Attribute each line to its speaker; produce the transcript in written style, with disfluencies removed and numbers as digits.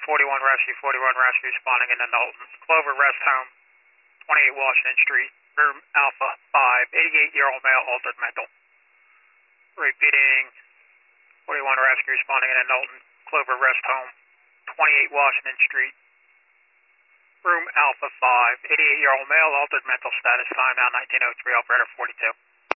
Speaker 1: 41 Rescue responding in the Knowlton. Clover Rest Home, 28 Washington Street, room Alpha 5, 88-year-old male, altered mental. Repeating, 41 Rescue responding in the Knowlton. Clover Rest Home, 28 Washington Street, room Alpha 5, 88-year-old male, altered mental status, time now 1903, operator 42.